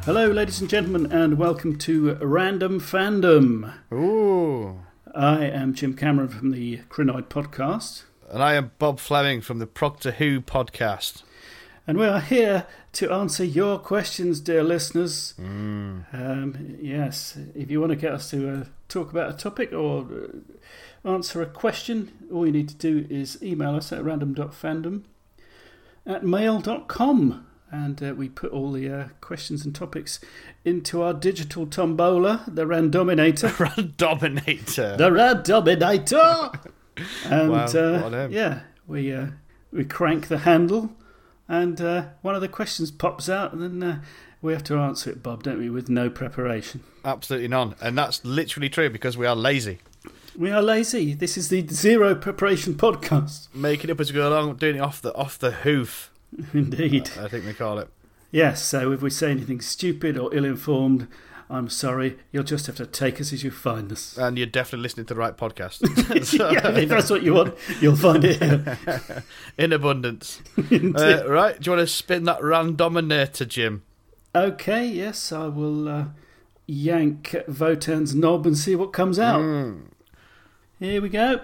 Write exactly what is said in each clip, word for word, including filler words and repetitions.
Hello, ladies and gentlemen, and welcome to Random Fandom. Ooh. I am Jim Cameron from the Crinoid Podcast. And I am Bob Fleming from the Proctor Who Podcast. And we are here to answer your questions, dear listeners. Mm. Um, yes, if you want to get us to uh, talk about a topic or uh, answer a question, all you need to do is email us at random dot fandom at mail dot com. And uh, we put all the uh, questions and topics into our digital tombola, the Randominator. Randominator. The Randominator! And Wow, uh, what a name. yeah, we uh, we crank the handle, and uh, one of the questions pops out, and then uh, we have to answer it, Bob, don't we, with no preparation. Absolutely none. And that's literally true because we are lazy. We are lazy. This is the Zero Preparation Podcast. Making up as we go along, doing it off the off the hoof. Indeed. I think they call it. Yes, so if we say anything stupid or ill-informed, I'm sorry, you'll just have to take us as you find us. And you're definitely listening to the right podcast. So- Yeah, if that's what you want, you'll find it here. In abundance. uh, right, do you want to spin that Randominator, Jim? Okay, yes, I will uh, yank Votan's knob and see what comes out. Mm. Here we go.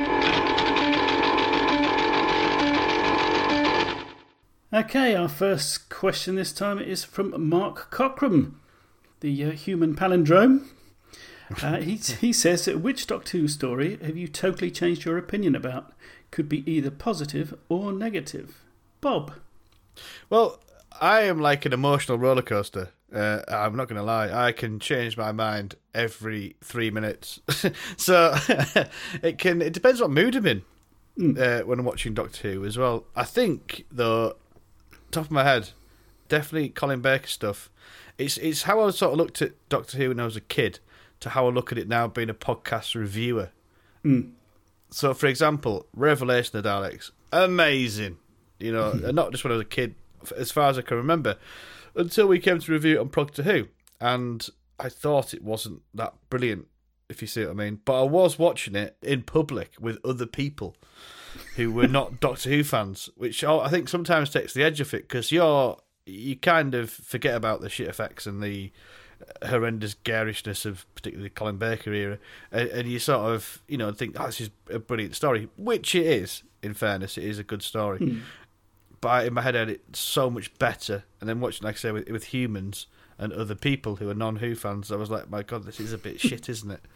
Okay, our first question this time is from Mark Cockram, the uh, human palindrome. Uh, he, he says, which Doctor Who story have you totally changed your opinion about? Could be either positive or negative. Bob? Well, I am like an emotional roller coaster. Uh, I'm not going to lie. I can change my mind every three minutes. So it can. It depends what mood I'm in Mm. uh, when I'm watching Doctor Who as well. I think, though, top of my head, definitely Colin Baker stuff. It's it's how I sort of looked at Doctor Who when I was a kid to how I look at it now being a podcast reviewer. Mm. So, for example, Revelation of the Daleks, amazing. You know, and not just when I was a kid, as far as I can remember, until we came to review it on Proctor Who, and I thought it wasn't that brilliant, if you see what I mean. But I was watching it in public with other people who were not Doctor Who fans, which I think sometimes takes the edge off it, because you're you kind of forget about the shit effects and the horrendous garishness of particularly the Colin Baker era, and, and you sort of, you know, think, oh, this is a brilliant story, which it is. In fairness, it is a good story. Mm. But I, in my head, I had it so much better. And then watching, like I say, with, with humans and other people who are non-Who fans, I was like, my God, this is a bit shit, isn't it?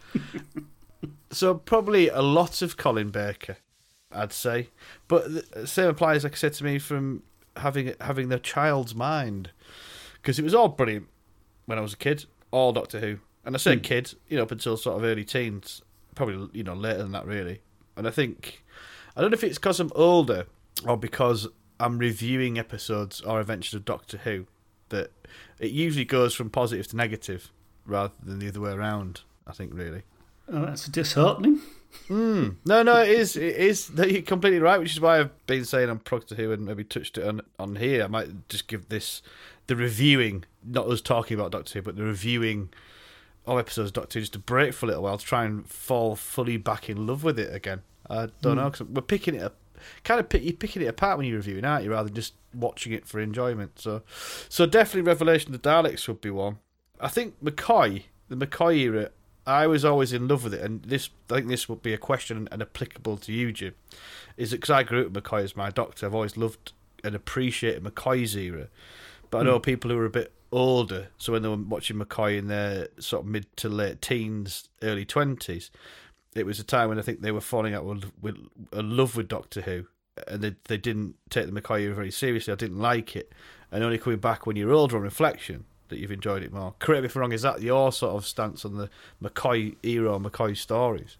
So probably a lot of Colin Baker, I'd say. But the same applies, like I said, to me from having having the child's mind. Because it was all brilliant when I was a kid, all Doctor Who. And I say Mm. kid, you know, up until sort of early teens. Probably, you know, later than that, really. And I think, I don't know if it's because I'm older or because I'm reviewing episodes or adventures of Doctor Who, that it usually goes from positive to negative rather than the other way around, I think, really. Oh, that's disheartening. Mm. No, no, it is. It is. You're completely right, which is why I've been saying on Proctor Who and maybe touched it on, on here. I might just give this, the reviewing, not us talking about Doctor Who, but the reviewing of episodes of Doctor Who, just a break for a little while to try and fall fully back in love with it again. I don't Mm. know, because we're picking it up. Kind of pick, you're picking it apart when you're reviewing, aren't you, rather than just watching it for enjoyment. So, so definitely Revelation of the Daleks would be one. I think McCoy, the McCoy era, I was always in love with it, and this I think this would be a question and applicable to you, Jim. Is it because I grew up with McCoy as my doctor? I've always loved and appreciated McCoy's era, but I know Mm. people who are a bit older, so when they were watching McCoy in their sort of mid to late teens, early twenties, it was a time when I think they were falling out with, with a love with Doctor Who, and they they didn't take the McCoy era very seriously. I didn't like it, and only coming back when you're older on reflection that you've enjoyed it more. Correct me if I'm wrong. Is that your sort of stance on the McCoy era or McCoy stories?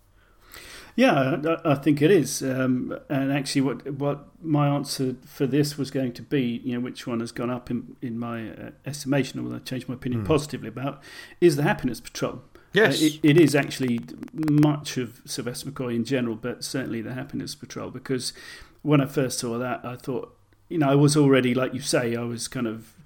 Yeah, I, I think it is. Um, and actually, what what my answer for this was going to be, you know, which one has gone up in, in my uh, estimation, or I changed my opinion Mm. positively about, is the Happiness Patrol. Yes. Uh, it, it is actually much of Sylvester McCoy in general, but certainly the Happiness Patrol, because when I first saw that, I thought, you know, I was already, like you say, I was kind of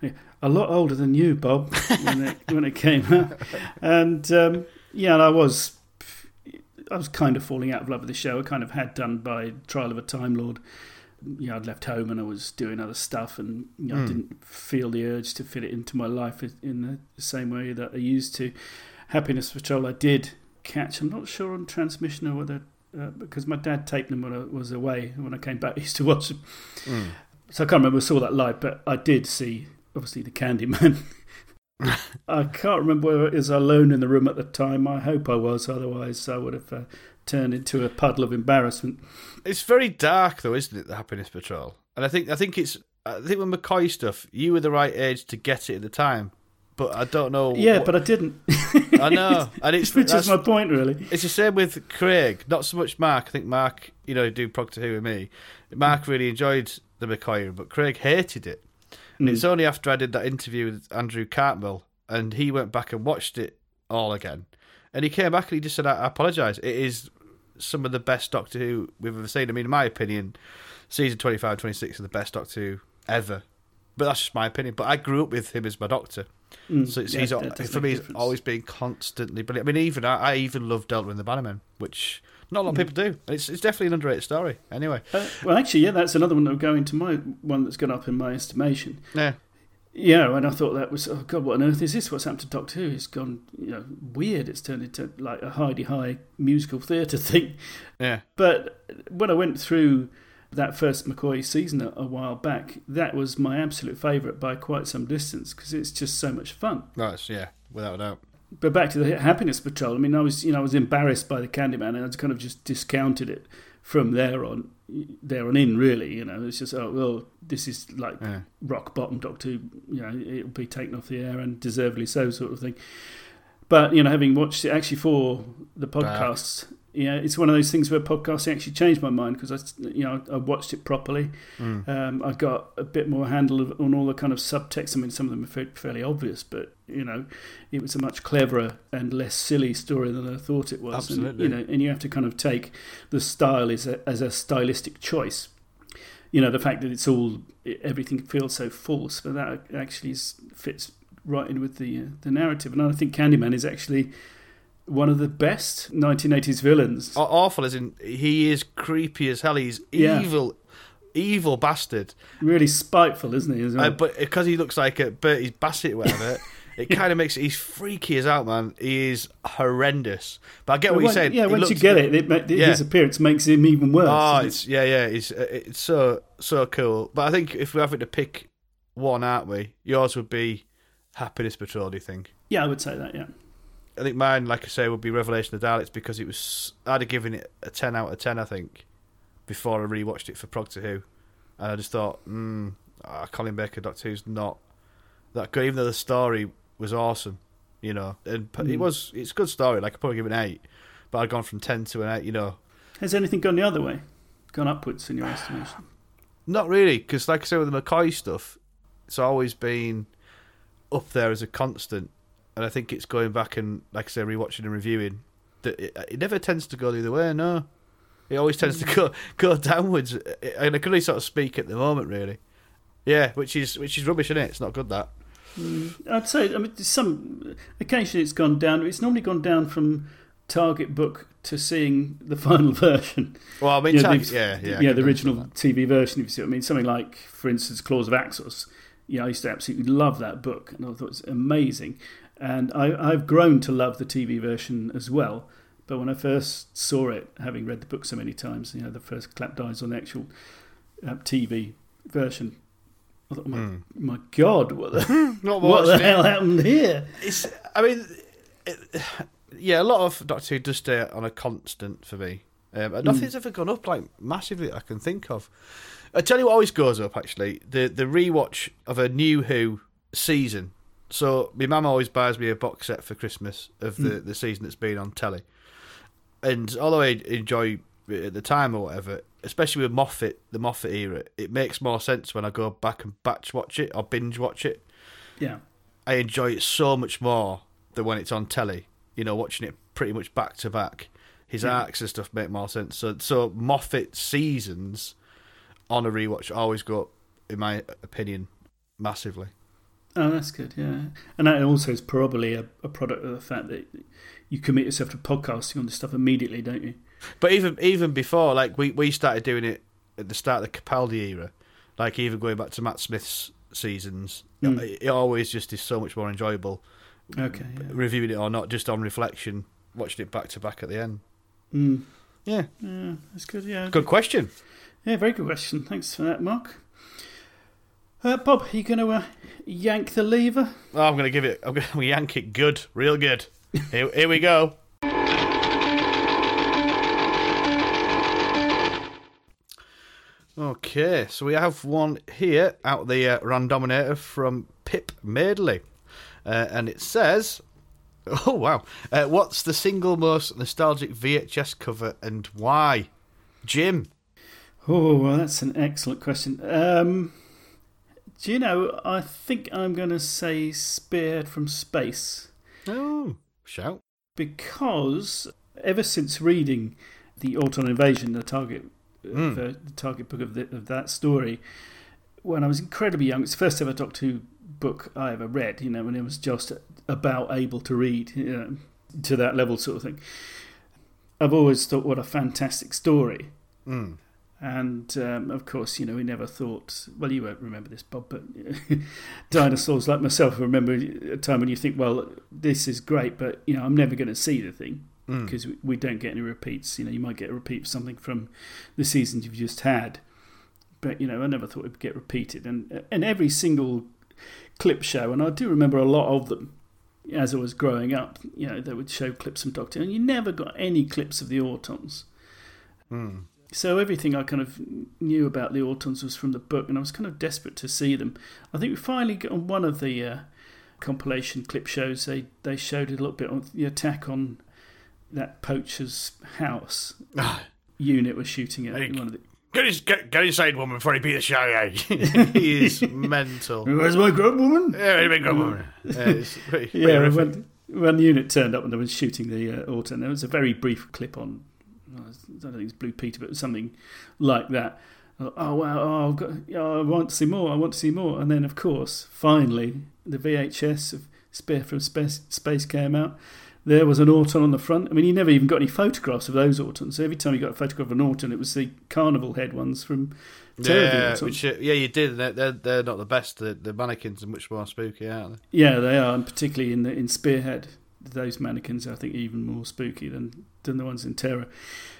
a lot older than you, Bob, when it, when it came out. And, um, yeah, I was... I was kind of falling out of love with the show. I kind of had done by Trial of a Time Lord. you know, I'd left home and I was doing other stuff, and you know, Mm. I didn't feel the urge to fit it into my life in the same way that I used to. Happiness Patrol I did catch. I'm not sure on transmission or whether, uh, because my dad taped them when I was away. When I came back, I used to watch them. Mm. So I can't remember I saw that live, but I did see, obviously, the Candyman. I can't remember whether it was alone in the room at the time. I hope I was, otherwise I would have uh, turned into a puddle of embarrassment. It's very dark, though, isn't it? The Happiness Patrol, and I think I think it's I think with McCoy stuff, you were the right age to get it at the time, but I don't know. Yeah, what... but I didn't. I know, and it's which is my point, really. It's the same with Craig, not so much Mark. I think Mark, you know, do Proctor Who with me. Mark really enjoyed the McCoy, but Craig hated it. And mm. it's only after I did that interview with Andrew Cartmel, and he went back and watched it all again, and he came back and he just said, "I, I apologise. It is some of the best Doctor Who we've ever seen. I mean, in my opinion, season twenty-five, twenty-six is the best Doctor Who ever. But that's just my opinion. But I grew up with him as my Doctor, mm. so it's, yeah, he's for me, he's always been constantly brilliant. I mean, even I, I even love Delta and the Bannermen, which not a lot of people do. It's it's definitely an underrated story. Anyway, uh, well, actually, yeah, that's another one that will go into my one that's gone up in my estimation. Yeah. Yeah, and I thought that was, oh God, what on earth is this? What's happened to Doctor Who? It's gone, you know, weird. It's turned into like a Heidi-High musical theatre thing. Yeah. But when I went through that first McCoy season a, a while back, that was my absolute favourite by quite some distance, because it's just so much fun. Nice, yeah, without a doubt. But back to the Happiness Patrol. I mean, I was, you know, I was embarrassed by the Candyman, and I kind of just discounted it from there on, there on in. Really, you know, it's just, oh well, this is like yeah. rock bottom Doctor Who. You know, it'll be taken off the air, and deservedly so, sort of thing. But you know, having watched it actually for the podcasts. Yeah, it's one of those things where podcasting actually changed my mind, because I, you know, I watched it properly. Mm. Um, I got a bit more handle of, on all the kind of subtext. I mean, some of them are fairly obvious, but you know, it was a much cleverer and less silly story than I thought it was. Absolutely. And, you know, and you have to kind of take the style as a, as a stylistic choice. You know, the fact that it's all everything feels so false, but that actually is, fits right in with the uh, the narrative. And I think Candyman is actually one of the best nineteen eighties villains. Awful, as in he is creepy as hell. He's yeah. evil, evil bastard. Really spiteful, isn't he? As well? Uh, but because he looks like a Bertie's Bassett, or whatever, it kind of makes it. He's freaky as out, man. He is horrendous. But I get what when, you're saying. Yeah, he once looks, you get it, it, it yeah. his appearance makes him even worse. Oh, it's yeah, yeah. It's it's so so cool. But I think if we're having to pick one, aren't we? Yours would be Happiness Patrol. Do you think? Yeah, I would say that. Yeah. I think mine, like I say, would be Revelation of the Daleks, because it was. I'd have given it a ten out of ten, I think, before I rewatched it for Proctor Who, and I just thought, hmm, oh, Colin Baker Doctor Who's not that good, even though the story was awesome, you know, and mm. it was. It's a good story. Like I'd probably give it an eight, but I'd gone from ten to an eight, you know. Has anything gone the other way, gone upwards in your estimation? Not really, because like I say with the McCoy stuff, it's always been up there as a constant. And I think it's going back and, like I say, rewatching and reviewing, that it, it never tends to go the other way, no. It always tends to go go downwards. And I can only sort of speak at the moment, really. Yeah, which is which is rubbish, isn't it? It's not good, that. Mm, I'd say, I mean, some occasionally it's gone down. It's normally gone down from target book to seeing the final version. Well, I mean, you know, target, yeah, yeah. Yeah, the original T V version, if you see what I mean. Something like, for instance, Claws of Axos. You know, I used to absolutely love that book, and I thought it was amazing. And I, I've grown to love the T V version as well. But when I first saw it, having read the book so many times, you know, the first clapped eyes on the actual uh, T V version, I thought, oh my, mm. my God, what the, Not what the it. hell happened here? It's, I mean, it, yeah, a lot of Doctor Who does stay on a constant for me. Um, and nothing's mm. ever gone up like massively that I can think of. I tell you what always goes up, actually, the the rewatch of a new Who season. So my mum always buys me a box set for Christmas of the, mm. the season that's been on telly. And although I enjoy it at the time or whatever, especially with Moffat, the Moffat era, it makes more sense when I go back and batch watch it or binge watch it. Yeah. I enjoy it so much more than when it's on telly. You know, watching it pretty much back to back. His yeah. arcs and stuff make more sense. So, so Moffat seasons on a rewatch always go up, in my opinion, massively. Oh, that's good, yeah. And that also is probably a, a product of the fact that you commit yourself to podcasting on this stuff immediately, don't you? But even even before, like, we, we started doing it at the start of the Capaldi era, like even going back to Matt Smith's seasons, Mm. it, it always just is so much more enjoyable. Okay, yeah. Reviewing it or not, just on reflection, watching it back to back at the end. Mm. Yeah, Yeah, that's good. Yeah, good question. Yeah, very good question. Thanks for that, Mark. Uh, Bob, are you going to uh, yank the lever? Oh, I'm going to give it. I'm going to yank it good, real good. Here, here we go. Okay, so we have one here out of the uh, Randominator from Pip Madeley. Uh, and it says, oh wow, uh, what's the single most nostalgic V H S cover and why? Jim? Oh, well, that's an excellent question. Um, do you know, I think I'm going to say Spearhead from Space. Oh, shout. Because ever since reading the Auton Invasion, the target Mm. the, the target book of, the, of that story, when I was incredibly young, it's the first ever Doctor Who book I ever read, you know, when I was just about able to read, you know, to that level sort of thing. I've always thought, what a fantastic story. Mm. And, um, of course, you know, we never thought, well, you won't remember this, Bob, but dinosaurs like myself remember a time when you think, well, this is great, but, you know, I'm never going to see the thing. Because mm. we don't get any repeats. You know, you might get a repeat of something from the seasons you've just had, but you know, I never thought it would get repeated. And and every single clip show, and I do remember a lot of them as I was growing up. You know, they would show clips from Doctor, and you never got any clips of the Autons. Mm. So everything I kind of knew about the Autons was from the book, and I was kind of desperate to see them. I think we finally got on one of the uh, compilation clip shows. They they showed it a little bit on the attack on that poacher's house unit was shooting at Hey, one of the... Get, his, get, get inside, woman, before he beat the show out. He is mental. Where's my grub woman? Yeah, he's been grub woman. Yeah, it's pretty, pretty yeah horrific. when, when the unit turned up and they were shooting the uh, auto, and there was a very brief clip on, I don't think it's Blue Peter, but something like that. Oh, wow, oh, I've got, oh, I want to see more, I want to see more. And then, of course, finally, the V H S of Spear from Space, Space came out. There was an Auton on the front. I mean, you never even got any photographs of those Autons. So every time you got a photograph of an Auton, it was the carnival head ones from Terror Yeah, Auton. which, uh, yeah, you did. They're, they're, they're not the best. The, the mannequins are much more spooky, aren't they? Yeah, they are, and particularly in the in Spearhead, those mannequins I think are even more spooky than, than the ones in Terror.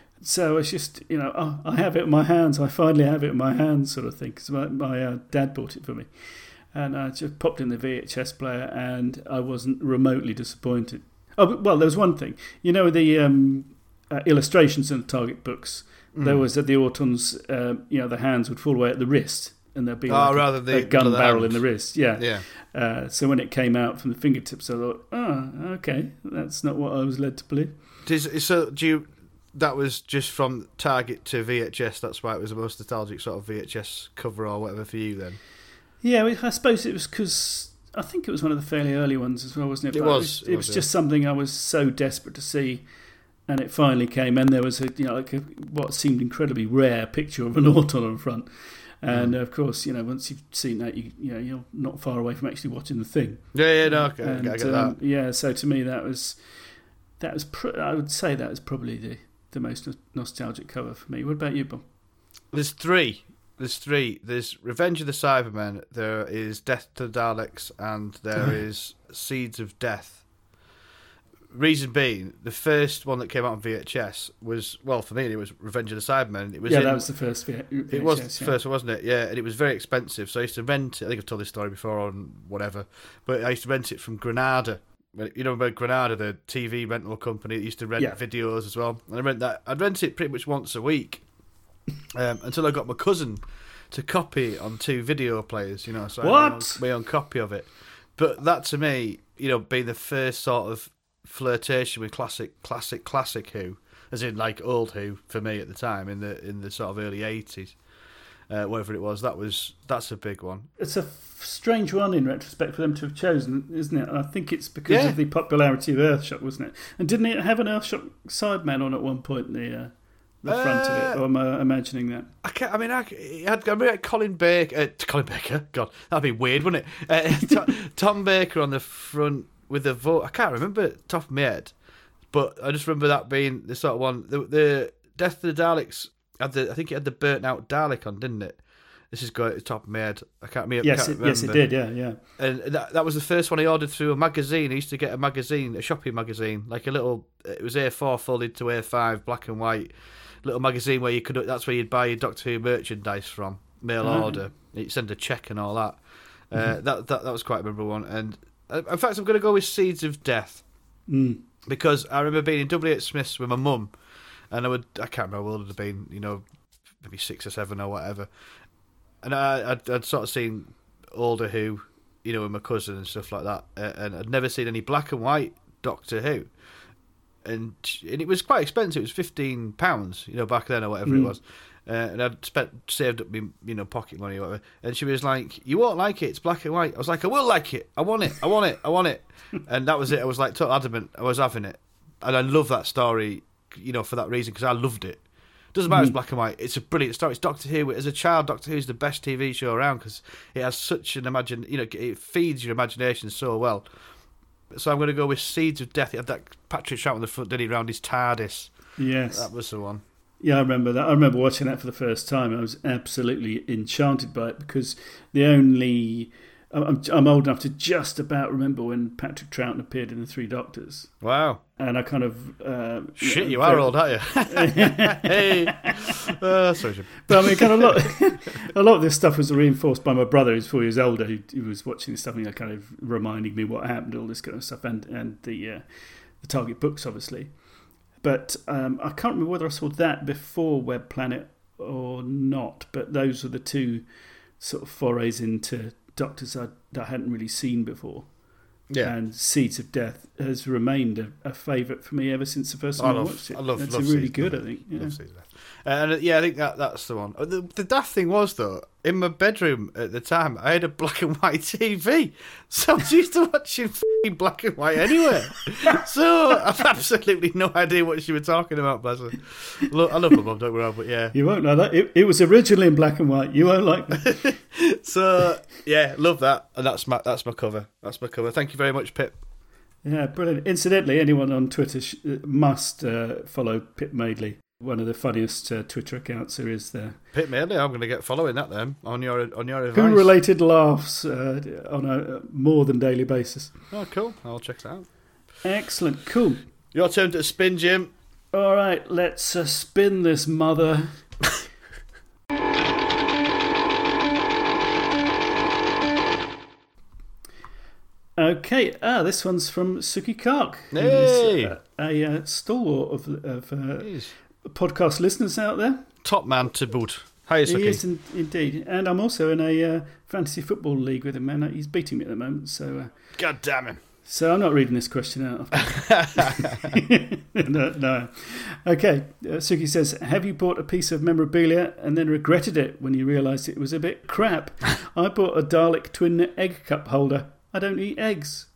So it's just, you know, oh, I have it in my hands. I finally have it in my hands, sort of thing. Because my, my uh, dad bought it for me, and I just popped in the V H S player, and I wasn't remotely disappointed. Oh, well, there was one thing. You know, the um, uh, illustrations in the Target books, mm. there was that the Autons, uh, you know, the hands would fall away at the wrist, and there'd be oh, like rather a, the, a gun the barrel hands. in the wrist. Yeah. Yeah. Uh, so when it came out from the fingertips, I thought, oh, okay, that's not what I was led to believe. Does, so do you... That was just from Target to V H S. That's why it was the most nostalgic sort of V H S cover or whatever for you then. Yeah, I suppose it was because I think it was one of the fairly early ones as well, wasn't it? It But was. It was, It it was, was yeah. just something I was so desperate to see, and it finally came. And there was a, you know, like a, what seemed incredibly rare picture of an Auton on front. And Mm. of course, you know, once you've seen that, you you know, you're not far away from actually watching the thing. Yeah, yeah, no, okay, And, I get um, that. yeah, so to me, that was that was. Pr- I would say that was probably the. the most nostalgic cover for me. What about you, Bob? There's three. There's three. There's Revenge of the Cybermen, there is Death to the Daleks, and there is Seeds of Death. Reason being, the first one that came out on V H S was, well, for me, it was Revenge of the Cybermen. It was yeah, in, that was the first V H S. It was the yeah. first one, wasn't it? Yeah, and it was very expensive, so I used to rent it. I think I've told this story before on whatever, but I used to rent it from Granada. You know about Granada, the T V rental company that used to rent Yeah. videos as well. And I rent that. I'd rent it pretty much once a week um, until I got my cousin to copy it on two video players. You know, so I had my own, What? my own copy of it. But that to me, you know, being the first sort of flirtation with classic, classic, classic Who, as in like old Who for me at the time in the in the sort of early eighties. Uh, whatever it was, that was that's a big one. It's a f- strange one in retrospect for them to have chosen, isn't it? I think it's because Yeah. of the popularity of Earthshock, wasn't it? And didn't it have an Earthshock Sideman on at one point, the uh, the front of it? Uh, Or am I imagining that? I can't. I mean, I, it had, I mean, had Colin Baker. Uh, Colin Baker. God, that'd be weird, wouldn't it? Uh, Tom, Tom Baker on the front with the vote. I can't remember it top of my head, but I just remember that being the sort of one. The, the Death of the Daleks had the I think it had the burnt out Dalek on, didn't it? This is going at the top of my head. I can't, I yes, can't it, remember. yes, it did. Yeah, yeah. And that that was the first one I ordered through a magazine. I used to get a magazine, a shopping magazine, like a little. It was A four folded to A five, black and white, little magazine where you could. That's where you'd buy your Doctor Who merchandise from, mail Oh. order. You'd send a check and all that. Uh, Mm-hmm. that that that was quite a memorable one. And uh, in fact, I'm going to go with Seeds of Death Mm. because I remember being in W H Smith's with my mum, and I would I can't remember how old I'd have been, you know, maybe six or seven or whatever. And I, I'd, I'd sort of seen older Who, you know, with my cousin and stuff like that, uh, and I'd never seen any black and white Doctor Who, and and it was quite expensive. It was fifteen pounds, you know, back then or whatever Mm. it was. Uh, and I'd spent saved up my, you know, pocket money or whatever. And she was like, "You won't like it. It's black and white." I was like, "I will like it. I want it. I want it. I want it." And that was it. I was like total adamant. I was having it, and I love that story, you know, for that reason because I loved it. Doesn't matter if it's black and white. It's a brilliant story. It's Doctor Who. As a child, Doctor Who is the best T V show around because it has such an imagine. You know, it feeds your imagination so well. So I'm going to go with Seeds of Death. It had that Patrick Troughton on the front, did he, round his TARDIS? Yes. That was the one. Yeah, I remember that. I remember watching that for the first time. I was absolutely enchanted by it because the only... I'm, I'm old enough to just about remember when Patrick Troughton appeared in The Three Doctors. Wow. And I kind of... Uh, Shit, know, you very- are old, aren't you? Hey. Uh, sorry, Jim. But I mean, kind of a lot, a lot of this stuff was reinforced by my brother, who's four years older, who, who was watching this stuff and kind of reminding me what happened, all this kind of stuff, and and the uh, the Target books, obviously. But um, I can't remember whether I saw that before Web Planet or not. But those were the two sort of forays into Doctors I, that I hadn't really seen before. Yeah. And Seeds of Death has remained a, a favourite for me ever since the first I time I, love- watched it. I love- It's love really Seeds good, of I think. Yeah. Love Seeds of Death. Uh, and uh, yeah, I think that that's the one. Uh, The, the daft thing was though, in my bedroom at the time, I had a black and white T V, so I was used to watching f***ing black and white anyway. So I've absolutely no idea what she was talking about. Bless her. Look, I love my mum, don't get me wrong, but yeah. You won't know that. It, it was originally in black and white. You won't like that. So yeah, love that, and that's my that's my cover. That's my cover. Thank you very much, Pip. Yeah, brilliant. Incidentally, anyone on Twitter sh- must uh, follow Pip Madeley, one of the funniest uh, Twitter accounts there is there. Pip Madeley, I'm going to get following that then on your on your advice. Who-related laughs uh, on a more than daily basis. Oh, cool. I'll check that out. Excellent. Cool. Your turn to spin, Jim. All right, let's uh, spin this mother. Okay, ah, this one's from Suki Kark, who Hey! is uh, a uh, stalwart of, of uh, Jeez. podcast listeners out there. Top man to boot. Hi, Suki. He is in, indeed, and I'm also in a uh, fantasy football league with him, and uh, he's beating me at the moment. So, uh, God damn him. so I'm not reading this question out. no, no. Okay, uh, Suki says, "Have you bought a piece of memorabilia and then regretted it when you realised it was a bit crap? I bought a Dalek twin egg cup holder. I don't eat eggs."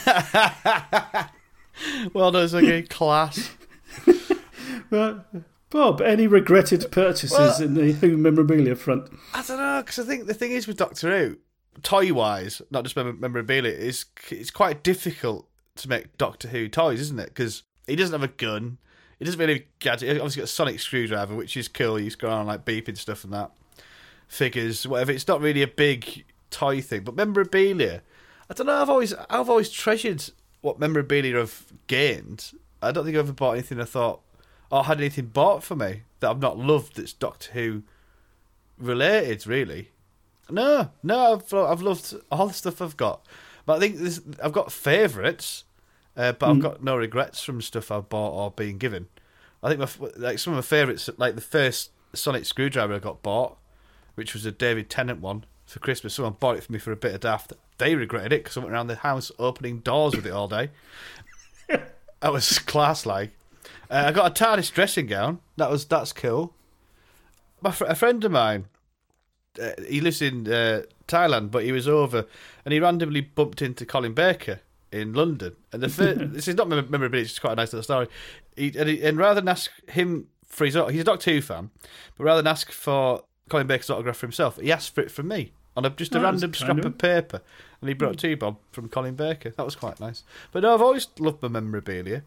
Well done, Suki. Class. But, Bob, any regretted purchases Well- in the Who memorabilia front? I don't know, because I think the thing is with Doctor Who, toy-wise, not just mem- memorabilia, it's, it's quite difficult to make Doctor Who toys, isn't it? Because he doesn't have a gun. He doesn't really have a gadget. He's obviously got a sonic screwdriver, which is cool. He's going on like beeping stuff and that. Figures, whatever. It's not really a big toy thing. But memorabilia, I don't know. I've always, I've always treasured what memorabilia I've gained. I don't think I've ever bought anything I thought, or had anything bought for me that I've not loved that's Doctor Who related, really. No, no, I've, I've loved all the stuff I've got. But I think this, I've got favourites, uh, but I've got no regrets from stuff I've bought or been given. I think my, like some of my favourites, like the first sonic screwdriver I got bought, which was a David Tennant one for Christmas. Someone bought it for me for a bit of daft. They regretted it because I went around the house opening doors with it all day. That was class-like. Uh, I got a TARDIS dressing gown. That was that's cool. My fr- a friend of mine, uh, he lives in uh, Thailand, but he was over, and he randomly bumped into Colin Baker in London. And the fir- this is not mem- memorabilia; it's just quite a nice little story. He, and, he, and rather than ask him for his, he's a Doctor Who fan, but rather than ask for Colin Baker's autograph for himself, he asked for it from me on a, just a Oh, random that's scrap kind of of- paper, and he brought it to you, Bob, from Colin Baker. That was quite nice. But no, I've always loved my memorabilia.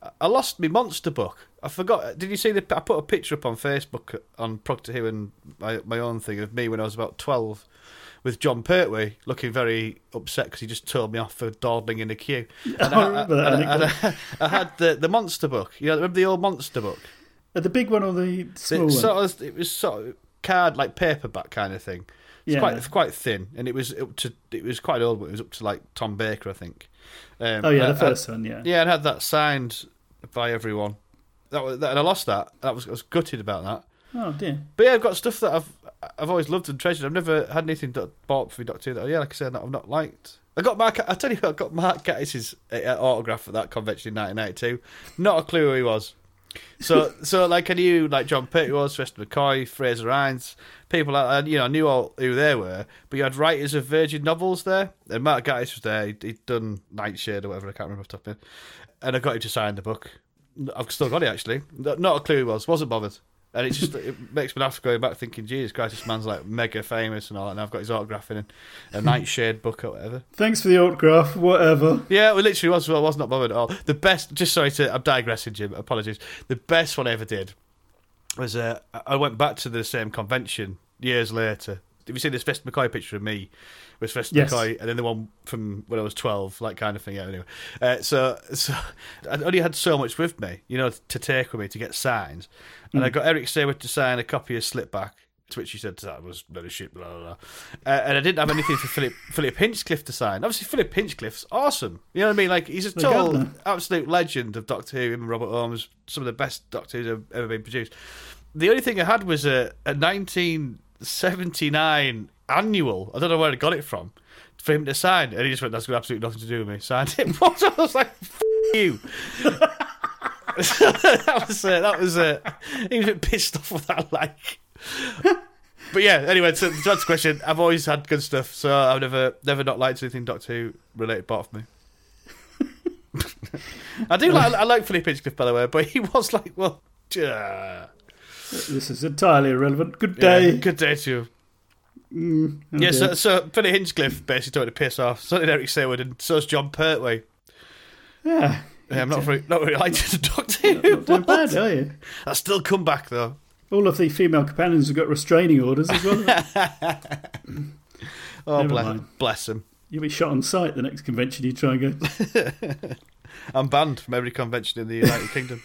I lost my monster book. I forgot. Did you see the? I put a picture up on Facebook on Proctor Who and my my own thing of me when I was about twelve, with John Pertwee looking very upset because he just told me off for dawdling in the queue. And I remember that. and I, and I, I had the the monster book. You know, remember the old monster book? Uh, the big one or the small it, one? Sort of, it was sort of card like paperback kind of thing. It's Yeah. quite quite thin, and it was up to it was quite old. But it was up to like Tom Baker, I think. Um, Oh yeah, the and- first one. Yeah. Yeah, and had that signed by everyone. That was, that, and I lost that. That was I was gutted about that. Oh dear. But yeah, I've got stuff that I've I've always loved and treasured. I've never had anything that bought for Doctor Who that, yeah, like I said, that I've not liked. I got Mark. I tell you, I got Mark Gatiss' uh, autograph at that convention in nineteen ninety-two. Not a clue who he was. So, so like I knew like John Pertwee was, Sylvester McCoy, Fraser Hines, people like that. You know, I knew all who they were. But you had writers of Virgin novels there, and Mark Gatiss was there. He'd, he'd done Nightshade or whatever. I can't remember off the top of it. And I got him to sign the book. I've still got it actually. Not a clue who he was. Wasn't bothered. And it just it makes me laugh going back thinking, Jesus Christ, this man's like mega famous and all that. And I've got his autograph in a Nightshade book or whatever. Thanks for the autograph. Whatever. Yeah, it literally was. Well, I was not bothered at all. The best, just sorry to, I'm digressing, Jim. Apologies. The best one I ever did was uh, I went back to the same convention years later. Have you seen this Sylvester McCoy picture of me with Sylvester Yes. McCoy, and then the one from when I was twelve, like kind of thing. Yeah, anyway. Uh, so, so I only had so much with me, you know, to take with me to get signed, and Mm. I got Eric Saywood to sign a copy of Slipback. To which he said that was bloody shit, blah blah blah. Uh, and I didn't have anything for Philip Philip Hinchcliffe to sign. Obviously, Philip Hinchcliffe's awesome. You know what I mean? Like he's a The total governor. absolute legend of Doctor Who. Him and Robert Holmes, some of the best Doctor Who's have ever been produced. The only thing I had was a, a nineteen seventy-nine annual. I don't know where I got it from for him to sign, and he just went, "That's got absolutely nothing to do with me." Signed it. I was like, "F you." that was uh, that was uh, he was a bit pissed off with that, like. But yeah, anyway, so to answer the question, I've always had good stuff, so I've never never not liked anything Doctor Who related bought for me. I do like I like Philip Hinchcliffe, by the way, but he was like, well, uh, This is entirely irrelevant. Good yeah, day. good day to you. Mm, oh Yeah, so, dear. so Philip Hinchcliffe basically told me to piss off. So did Eric Saywood, and so's John Pertwee. yeah. Yeah, I'm not very not very liked to Doctor Who. Not doing bad, are you? I still come back though. All of the female companions have got restraining orders as well. Oh, Never bless, mind. bless him. You'll be shot on sight the next convention you try and go. I'm banned from every convention in the United Kingdom.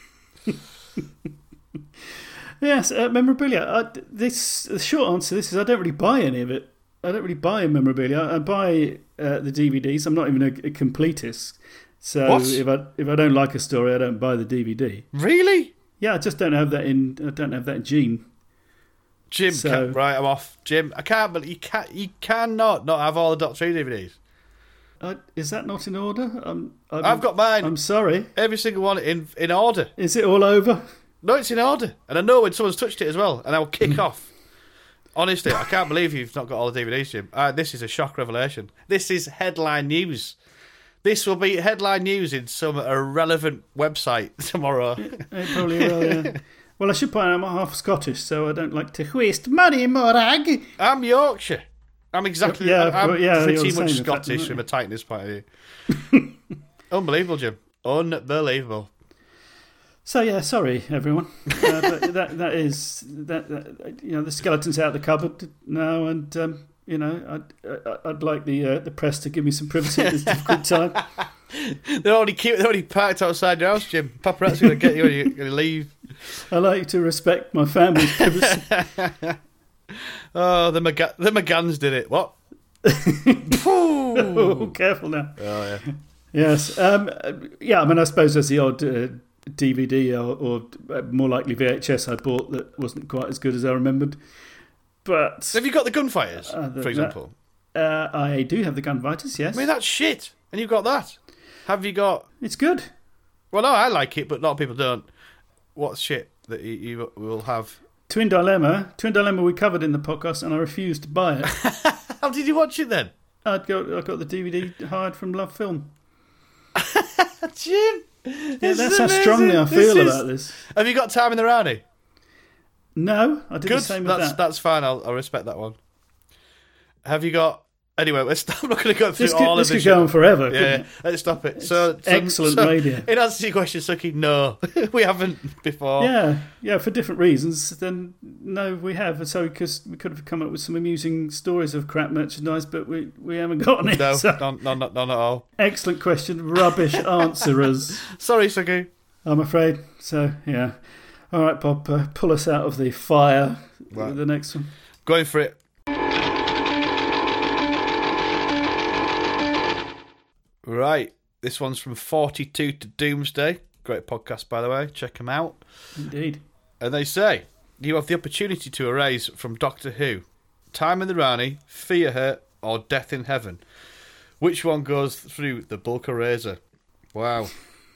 Yes, uh, memorabilia. I, this the short answer to this is I don't really buy any of it. I don't really buy memorabilia. I, I buy uh, the D V Ds. I'm not even a, a completist. So What? if I if I don't like a story, I don't buy the D V D. Really? Yeah, I just don't have that in. I don't have that gene. Jim, So- can't, right, I'm off. Jim, I can't believe you can't. You cannot not have all the Doctor Who D V Ds. Uh, is that not in order? I'm, I'm, I've got mine, I'm sorry. every single one in in order. Is it all over? No, it's in order, and I know when someone's touched it as well, and I will kick off. Honestly, I can't believe you've not got all the D V Ds, Jim. Uh, this is a shock revelation. This is headline news. This will be headline news in some irrelevant website tomorrow. It probably will. Yeah. Well, I should point out I'm half Scottish, so I don't like to waste money, Morag. I'm Yorkshire. I'm exactly. Yeah, I'm well, yeah, pretty you're the much same, in fact, Scottish aren't from you? a tightness point of view. Unbelievable, Jim. Unbelievable. So yeah, sorry everyone. Uh, but that that is that, that you know the skeleton's out of the cupboard now, and um, you know I'd I'd, I'd like the uh, the press to give me some privacy at this difficult time. They're already cute. They're already parked outside your house, Jim. Paparazzi going to get you when you're going to leave. I like to respect my family's privacy. Oh, the Maga- the McGanns did it. What? Oh, careful now. Oh yeah. Yes. Um, yeah. I mean, I suppose there's the odd uh, D V D or, or more likely V H S I bought that wasn't quite as good as I remembered. But Have you got the Gunfighters, Uh, the- for example? uh, I do have the Gunfighters. Yes, I mean, that's shit. And you've got that. Have you got... it's good. Well, no, I like it, but a lot of people don't. What's shit that you, you will have? Twin Dilemma. Twin Dilemma we covered in the podcast, and I refused to buy it. How did you watch it then? I'd go, I got the D V D hired from Love Film. Jim! Yeah, that's how strongly I feel about this. Have you got Time in the Rowdy? No, I did Good. the same with That's that. that's fine. I'll, I'll respect that one. Have you got Anyway, let's stop. I'm not going to go through This all could, of this this. could go on forever. Yeah, couldn't it? let's stop it. So, so excellent so, radio. In answer to your question, Suki, no, we haven't before. Yeah, yeah, for different reasons. Then no, we have. So because we could have come up with some amusing stories of crap merchandise, but we, we haven't gotten it. No, so. none, none, none at all. Excellent question. Rubbish answerers. Sorry, Suki. I'm afraid. So yeah. All right, Bob. Uh, pull us out of the fire. Right. With the next one. Going for it. Right, this one's from forty-two to Doomsday. Great podcast, by the way. Check them out. Indeed. And they say, you have the opportunity to erase from Doctor Who Time in the Rani, Fear Her, or Death in Heaven. Which one goes through the bulk eraser? Wow.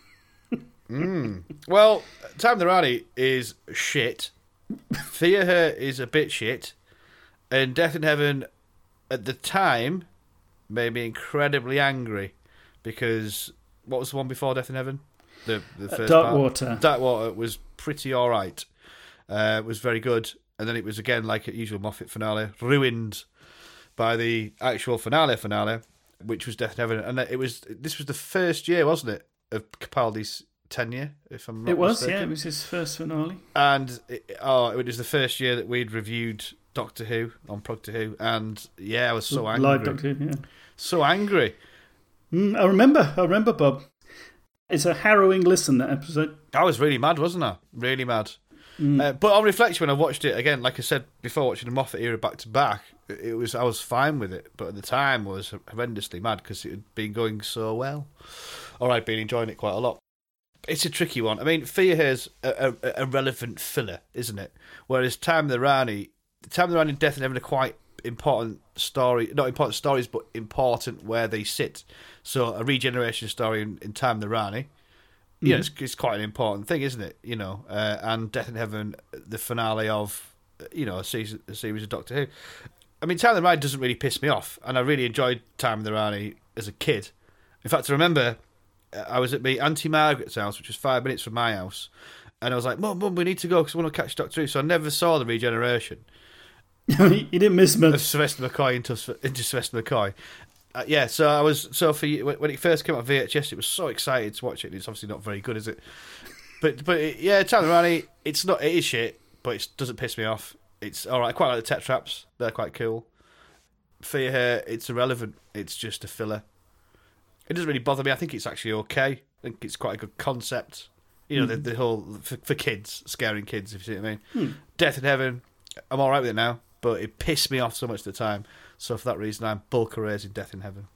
mm. Well, Time in the Rani is shit. Fear Her is a bit shit. And Death in Heaven, at the time, made me incredibly angry. Because what was the one before Death in Heaven? The the first Dark part. Water. Dark Water was pretty all right. Uh, it was very good, and then it was again like a usual Moffat finale, ruined by the actual finale finale, which was Death in Heaven. And it was this was the first year, wasn't it, of Capaldi's tenure? If I'm not It was, mistaken. yeah. It was his first finale. And it, oh, it was the first year that we'd reviewed Doctor Who on Proctor Who, and yeah, I was so angry. Live Doctor Who, yeah. So angry. Mm, I remember. I remember, Bob. It's a harrowing listen, that episode. I was really mad, wasn't I? Really mad. Mm. Uh, but on reflection, when I watched it again, like I said before, watching the Moffat era back to back, it was I was fine with it. But at the time, I was horrendously mad because it had been going so well, or I'd been enjoying it quite a lot. It's a tricky one. I mean, Fear Her's a, a, a relevant filler, isn't it? Whereas Time of the Rani, Time of the Rani and Death in Heaven are quite important story, not important stories, but important where they sit. So a regeneration story in, in Time of the Rani, you know, it's, it's quite an important thing, isn't it? You know, uh, and Death in Heaven, the finale of, you know, a, season, a series of Doctor Who. I mean, Time of the Rani doesn't really piss me off, and I really enjoyed Time of the Rani as a kid. In fact, I remember I was at my Auntie Margaret's house, which was five minutes from my house, and I was like, Mum, Mum, we need to go because I want to catch Doctor Who. So I never saw the regeneration. You didn't miss much. Of Sylvester McCoy into, into Sylvester McCoy. Uh, yeah, so I was so for you, when it first came out V H S, it was so excited to watch it. It's obviously not very good, is it? But but it, yeah, Time of the Rani, it's not it is shit, but it doesn't piss me off. It's all right. I quite like the Tet Traps; they're quite cool. Fear Her, it's irrelevant. It's just a filler. It doesn't really bother me. I think it's actually okay. I think it's quite a good concept. You know, mm. the, the whole for, for kids, scaring kids. If you see what I mean. Hmm. Death in Heaven, I'm all right with it now, but it pissed me off so much at the time. So for that reason, I'm bulk erasing Death in Heaven.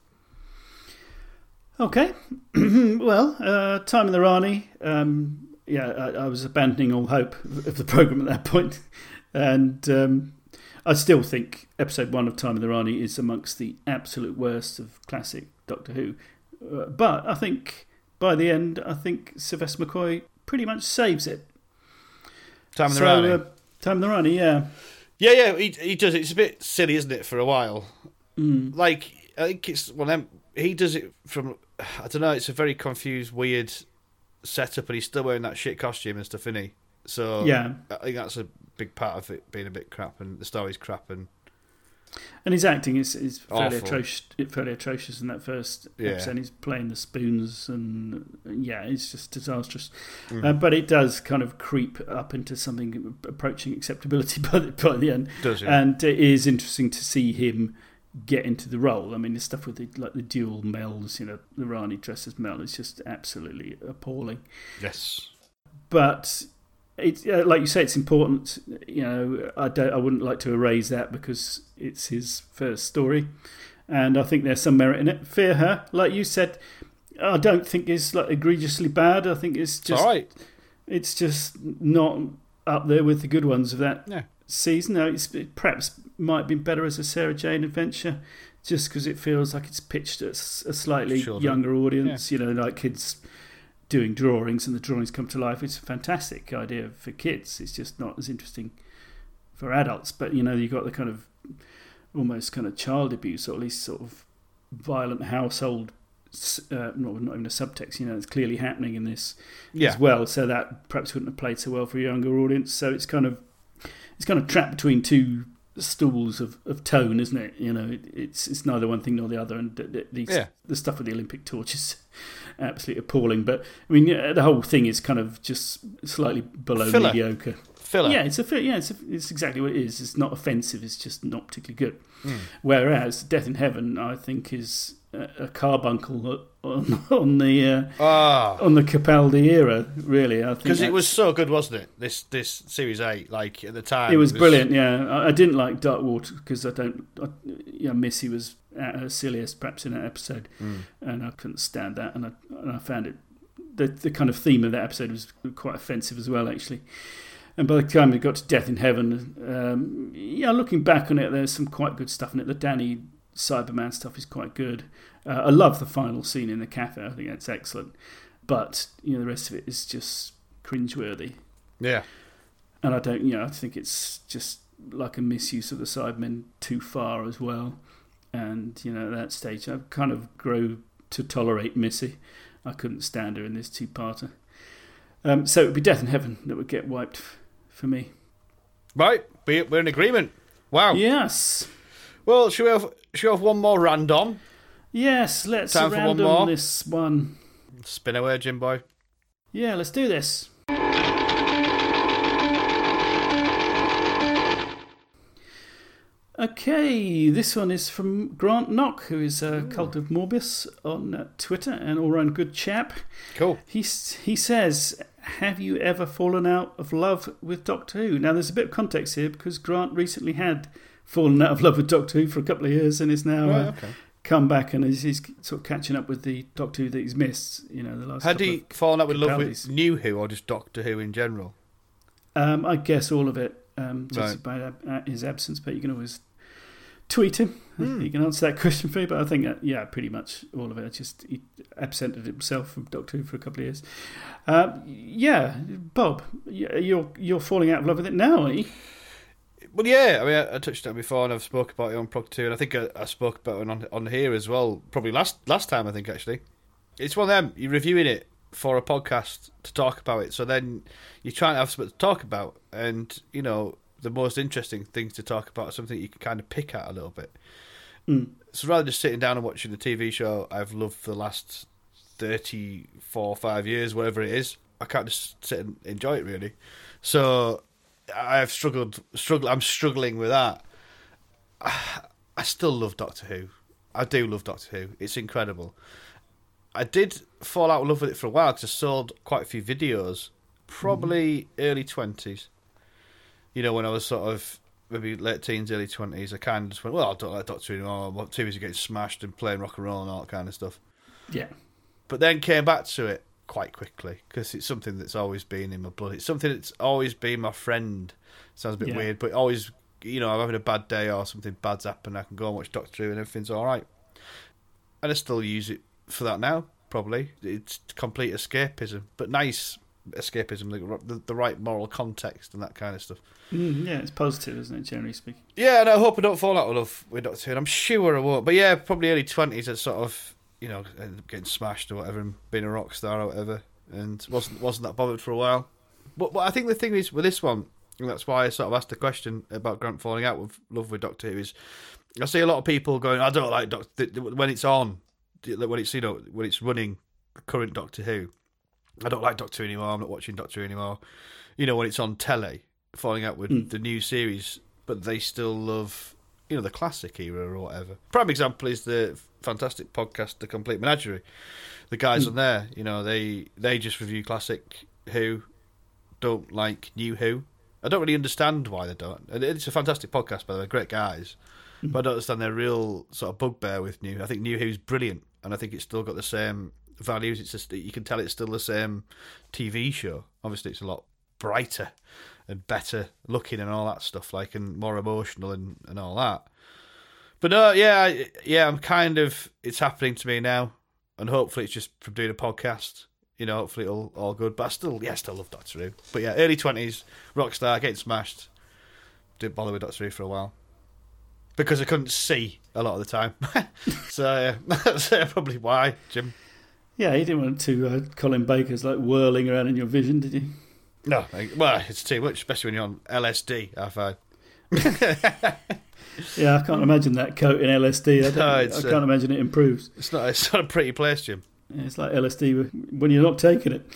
Okay. Well, uh, Time of the Rani, um, yeah, I, I was abandoning all hope of the programme at that point. And um, I still think episode one of Time of the Rani is amongst the absolute worst of classic Doctor Who. Uh, but I think by the end, I think Sylvester McCoy pretty much saves it. Time of the so, Rani? Uh, Time of the Rani, yeah. Yeah, yeah, he he does it. It's a bit silly, isn't it, for a while? Mm. Like, I think it's well, um, he does it from. I don't know. It's a very confused, weird setup, and he's still wearing that shit costume and stuff, isn't he? So yeah, I think that's a big part of it being a bit crap, and the story's crap, and and his acting is is fairly awful. atrocious. Fairly atrocious in that first Yeah. episode. He's playing the spoons, and yeah, it's just disastrous. Mm. Uh, but it does kind of creep up into something approaching acceptability by the, by the end. Does yeah. And it is interesting to see him get into the role. I mean, the stuff with the like the dual Mel's, you know, the Rani dressed as Mel is just absolutely appalling. Yes, but it's uh, like you say, it's important. You know, I don't, I wouldn't like to erase that because it's his first story, and I think there's some merit in it. Fear Her, like you said, I don't think is like egregiously bad. I think it's just it's all right. It's just not up there with the good ones of that yeah. season. No, it's, it perhaps might be better as a Sarah Jane adventure, just because it feels like it's pitched at a slightly Children. younger audience. Yeah. You know, like kids doing drawings and the drawings come to life. It's a fantastic idea for kids. It's just not as interesting for adults. But, you know, you've got the kind of almost kind of child abuse, or at least sort of violent household, uh, not, not even a subtext, you know, it's clearly happening in this Yeah. as well. So that perhaps wouldn't have played so well for a younger audience. So it's kind of it's kind of trapped between two stools of, of tone, isn't it? You know, it, it's it's neither one thing nor the other, and the, the, these, yeah. the stuff with the Olympic torch is absolutely appalling. But I mean, the whole thing is kind of just slightly below Filler. mediocre. Filler. Yeah, it's a yeah, it's a, it's exactly what it is. It's not offensive. It's just not particularly good. Mm. Whereas Death in Heaven, I think, is a, a carbuncle on on the uh, ah. on the Capaldi era. Really, I think because it was so good, wasn't it? This this series eight, like at the time, it was, it was... brilliant. Yeah, I, I didn't like Darkwater because I don't. I, yeah, Missy was at her silliest perhaps in that episode, mm. and I couldn't stand that, and I and I found it the the kind of theme of that episode was quite offensive as well, actually. And by the time we got to Death in Heaven, um, yeah, looking back on it, there's some quite good stuff in it. The Danny Cyberman stuff is quite good. Uh, I love the final scene in the cafe. I think that's excellent. But, you know, the rest of it is just cringeworthy. Yeah. And I don't, you know, I think it's just like a misuse of the Cybermen too far as well. And, you know, at that stage, I kind of grew to tolerate Missy. I couldn't stand her in this two-parter. Um, so it would be Death in Heaven that would get wiped for me. Right, we're in agreement. Wow. Yes. Well, should we have, should we have one more random? Yes, let's Time for random one more. this one. Spin away, Jim boy. Yeah, let's do this. Okay, this one is from Grant Knock, who is a Ooh. Cult of Morbius on uh, Twitter, an all-round good chap. Cool. He, he says, have you ever fallen out of love with Doctor Who? Now, there's a bit of context here, because Grant recently had fallen out of love with Doctor Who for a couple of years, and is now right, uh, okay. come back and is he's sort of catching up with the Doctor Who that he's missed. You know, the last. Had he of fallen out with love Capaldis. with New Who or just Doctor Who in general? Um, I guess all of it, um, Right. by uh, his absence, but you can always tweet him. Hmm. He can answer that question for you, but I think, that, yeah, pretty much all of it. Just he absented himself from Doctor Who for a couple of years. Uh, yeah, Bob, you're you're falling out of love with it now, are you? Well, yeah, I mean, I, I touched on it before, and I've spoke about it on Prog two, and I think I, I spoke about it on on here as well. Probably last last time, I think actually. It's one of them. You're reviewing it for a podcast to talk about it, so then you're trying to have something to talk about, and you know the most interesting things to talk about are something you can kind of pick at a little bit. Mm. So rather than just sitting down and watching the T V show I've loved for the last thirty-four, five years, whatever it is, I can't just sit and enjoy it really. So I've struggled, struggle. I'm struggling with that. I still love Doctor Who. I do love Doctor Who. It's incredible. I did fall out of love with it for a while because I sold quite a few videos, probably mm. early twenties. You know, when I was sort of maybe late teens, early twenties, I kind of just went, well, I don't like Doctor Who anymore. T Vs are getting smashed and playing rock and roll and all that kind of stuff. Yeah. But then came back to it quite quickly because it's something that's always been in my blood. It's something that's always been my friend. Sounds a bit yeah. weird, but always, you know, I'm having a bad day or something bad's happened, I can go and watch Doctor Who and everything's all right. And I still use it for that now, probably. It's complete escapism, but nice escapism, the, the, the right moral context and that kind of stuff. Mm, yeah, it's positive, isn't it, generally speaking? Yeah, and I hope I don't fall out of love with Doctor Who, and I'm sure I won't. But yeah, probably early twenties, I sort of, you know, ended up getting smashed or whatever and being a rock star or whatever, and wasn't wasn't that bothered for a while. But, but I think the thing is with this one, and that's why I sort of asked the question about Grant falling out with love with Doctor Who, is I see a lot of people going, I don't like Doctor when it's on, when it's, you know, when it's running current Doctor Who. I don't like Doctor Who anymore. I'm not watching Doctor Who anymore. You know, when it's on telly, falling out with mm. the new series, but they still love, you know, the classic era or whatever. Prime example is the fantastic podcast, The Complete Menagerie. The guys mm. on there, you know, they they just review classic Who, don't like new Who. I don't really understand why they don't. It's a fantastic podcast, by the way, great guys. Mm. But I don't understand their real sort of bugbear with new. I think New Who's brilliant, and I think it's still got the same values. It's just, you can tell it's still the same T V show. Obviously, it's a lot brighter and better looking and all that stuff, like, and more emotional and, and all that. But no, yeah, yeah, I'm kind of, it's happening to me now, and hopefully it's just from doing a podcast. You know, hopefully it'll all good. But I still, yeah, I still love Doctor Who. But yeah, early twenties, rockstar, getting smashed. Didn't bother with Doctor Who for a while because I couldn't see a lot of the time. So yeah, that's probably why, Jim. Yeah, you didn't want to uh, Colin Baker's like whirling around in your vision, did you? No, well, it's too much, especially when you're on L S D, I find. Yeah, I can't imagine that coat in L S D. I, No, I it's, can't uh, imagine it improves. It's not. It's not a pretty place, Jim. It's like L S D when you're not taking it.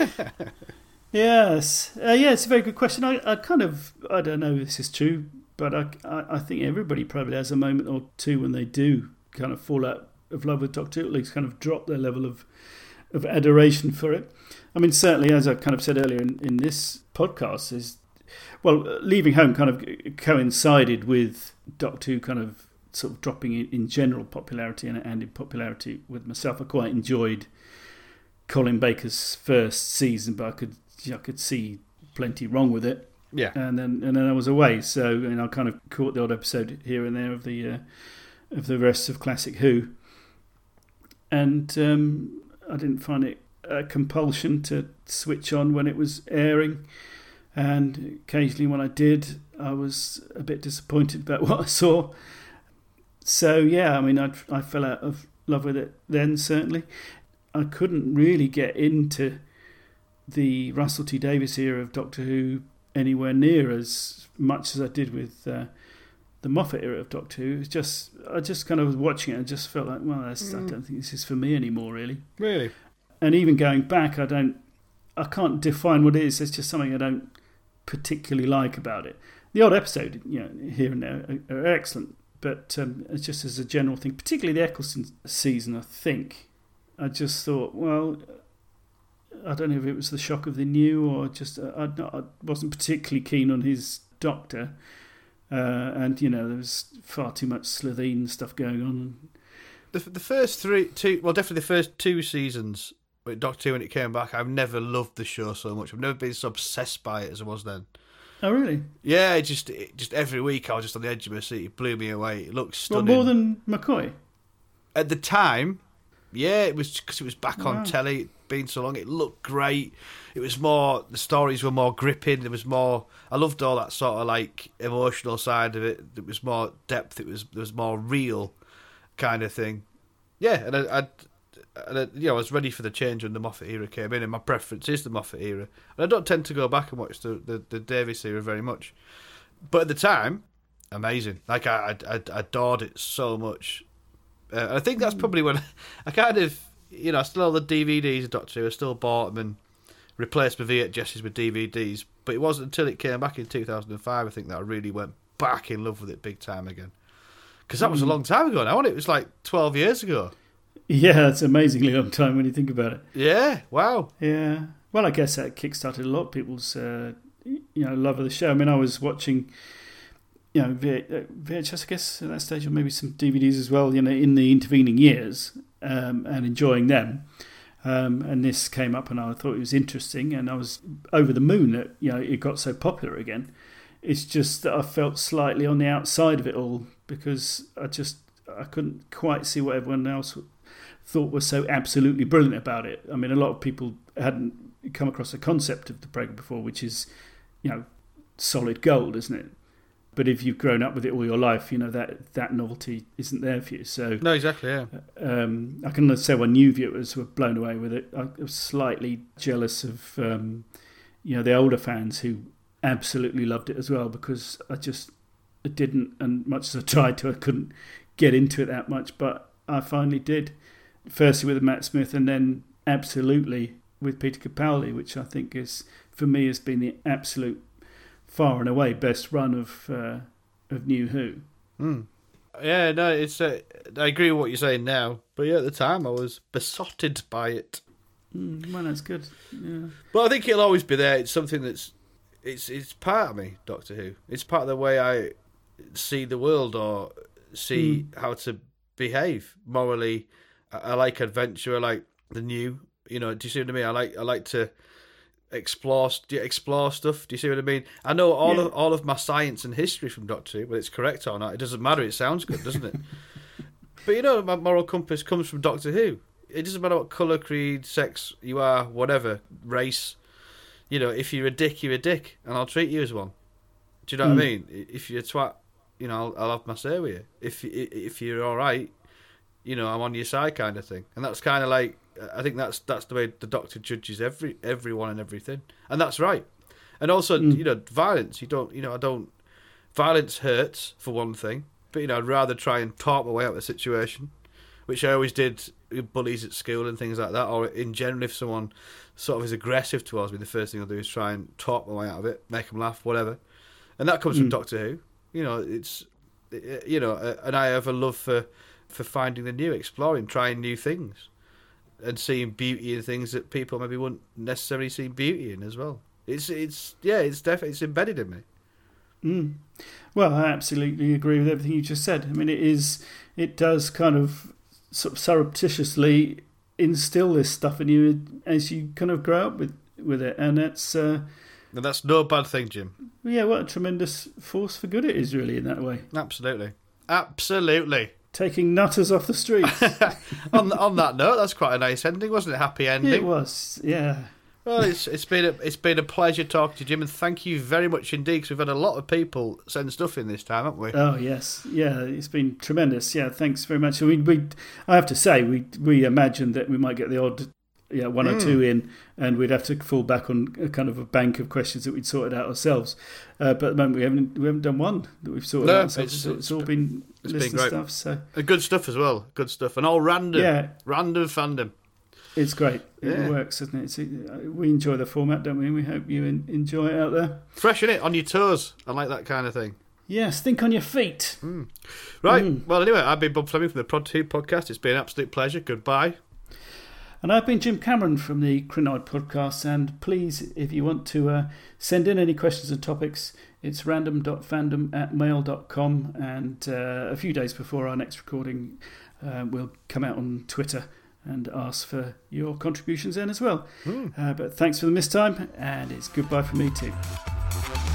Yes. Uh, yeah, it's a very good question. I, I kind of, I don't know if this is true, but I, I, I think everybody probably has a moment or two when they do kind of fall out of love with Doctor Who, at least kind of drop their level of, of adoration for it. I mean, certainly, as I kind of said earlier in, in this podcast, is, well, Leaving Home kind of coincided with Doctor Who kind of sort of dropping in, in general popularity and, and in popularity with myself. I quite enjoyed Colin Baker's first season, but I could I could see plenty wrong with it. Yeah. And then and then I was away, so you know, I kind of caught the odd episode here and there of the uh, of the rest of Classic Who, and um, I didn't find it a compulsion to switch on when it was airing. And occasionally when I did, I was a bit disappointed about what I saw. So, yeah, I mean, I, I fell out of love with it then, certainly. I couldn't really get into the Russell T Davies era of Doctor Who anywhere near as much as I did with uh, the Moffat era of Doctor Who. It was just, I just kind of was watching it and just felt like, well, that's, mm. I don't think this is for me anymore, really. Really? And even going back, I don't, I can't define what it is. It's just something I don't particularly like about it. The odd episode, you know, here and there are, are excellent, but um, it's just as a general thing, particularly the Eccleston season, I think, I just thought, well, I don't know if it was the shock of the new or just uh, I, not, I wasn't particularly keen on his Doctor, uh, and you know there was far too much Slitheen stuff going on. The the first three, two, well, definitely the first two seasons with Doctor Who when it came back, I've never loved the show so much. I've never been so obsessed by it as I was then. Oh, really? Yeah, it just it, just every week I was just on the edge of my seat. It blew me away. It looked stunning. Well, more than McCoy? At the time, yeah, it was because it was back Wow. on telly. It'd been so long. It looked great. It was more, the stories were more gripping. There was more, I loved all that sort of like emotional side of it. There was more depth. It was, there was more real kind of thing. Yeah, and I, I And I, you know, I was ready for the change when the Moffat era came in, and my preference is the Moffat era. And I don't tend to go back and watch the, the, the Davies era very much. But at the time, amazing. Like, I, I, I adored it so much. Uh, and I think that's probably when I kind of, you know, I still have the D V Ds of Doctor Who. I still bought them and replaced my V H S's with D V Ds. But it wasn't until it came back in two thousand five, I think, that I really went back in love with it big time again. Because that was a long time ago now, wasn't it? It was like twelve years ago. Yeah, it's an amazingly long time when you think about it. Yeah, wow. Yeah. Well, I guess that kickstarted a lot of people's, uh, you know, love of the show. I mean, I was watching, you know, v- VHS, I guess, at that stage, or maybe some D V Ds as well, you know, in the intervening years, um, and enjoying them. Um, and this came up and I thought it was interesting, and I was over the moon that, you know, it got so popular again. It's just that I felt slightly on the outside of it all because I just, I couldn't quite see what everyone else thought was so absolutely brilliant about it. I mean, a lot of people hadn't come across the concept of the program before, which is, you know, solid gold, isn't it? But if you've grown up with it all your life, you know, that that novelty isn't there for you. So No, exactly, yeah. um, I can say when new viewers were blown away with it. I was slightly jealous of, um, you know, the older fans who absolutely loved it as well, because I just I didn't, and much as I tried to, I couldn't get into it that much, but I finally did. Firstly with Matt Smith, and then absolutely with Peter Capaldi, which I think is, for me, has been the absolute far and away best run of uh, of New Who. Mm. Yeah, no, it's. Uh, I agree with what you're saying now, but yeah, at the time I was besotted by it. Mm, well, that's good. Yeah. But I think it'll always be there. It's something that's, it's it's part of me, Doctor Who. It's part of the way I see the world or see mm. how to behave morally. I like adventure. I like the new. You know, do you see what I mean? I like I like to explore explore stuff. Do you see what I mean? I know all yeah. of all of my science and history from Doctor Who, whether it's correct or not. It doesn't matter. It sounds good, doesn't it? But you know, my moral compass comes from Doctor Who. It doesn't matter what colour, creed, sex you are, whatever race. You know, if you're a dick, you're a dick, and I'll treat you as one. Do you know mm. what I mean? If you're a twat, you know, I'll, I'll have my say with you. If if you're all right, you know, I'm on your side, kind of thing. And that's kind of like, I think that's that's the way the Doctor judges every everyone and everything, and that's right. And also, mm. you know, violence. You don't, you know, I don't Violence hurts, for one thing, but, you know, I'd rather try and talk my way out of the situation, which I always did with bullies at school and things like that, or in general, if someone sort of is aggressive towards me, the first thing I'll do is try and talk my way out of it, make them laugh, whatever. And that comes mm. from Doctor Who. You know, it's, you know, and I have a love for, for finding the new, exploring, trying new things, and seeing beauty in things that people maybe wouldn't necessarily see beauty in as well. It's, it's, yeah, it's definitely, it's embedded in me. Mm. Well, I absolutely agree with everything you just said. I mean, it is, it does kind of sort of surreptitiously instill this stuff in you as you kind of grow up with, with it, and that's uh, and that's no bad thing, Jim. Yeah, what a tremendous force for good it is, really, in that way. Absolutely, absolutely. Taking nutters off the streets. on on that note, that's quite a nice ending, wasn't it? Happy ending. It was, yeah. Well, it's it's been a it's been a pleasure talking to you, Jim, and thank you very much indeed, because we've had a lot of people send stuff in this time, haven't we? Oh yes, yeah, it's been tremendous. Yeah, thanks very much. I mean, we I have to say we we imagined that we might get the odd, yeah, one mm. or two in, and we'd have to fall back on a kind of a bank of questions that we'd sorted out ourselves. Uh, but at the moment, we haven't we haven't done one that we've sorted no, out ourselves. It's, it's, it's all been it's listener been great stuff. So uh, good stuff as well. Good stuff, and all random, yeah, random fandom. It's great. It yeah. works, doesn't it? It's, we enjoy the format, don't we? We hope you in, enjoy it out there. Fresh, innit? On your toes. I like that kind of thing. Yes, think on your feet. Mm. Right. Mm. Well, anyway, I've been Bob Fleming from the Prod two podcast. It's been an absolute pleasure. Goodbye. And I've been Jim Cameron from the Crinoid podcast. And please, if you want to uh, send in any questions and topics, it's random dot fandom at mail dot com. And uh, a few days before our next recording, uh, we'll come out on Twitter and ask for your contributions then as well. Mm. Uh, but thanks for the missed time, and it's goodbye from me too.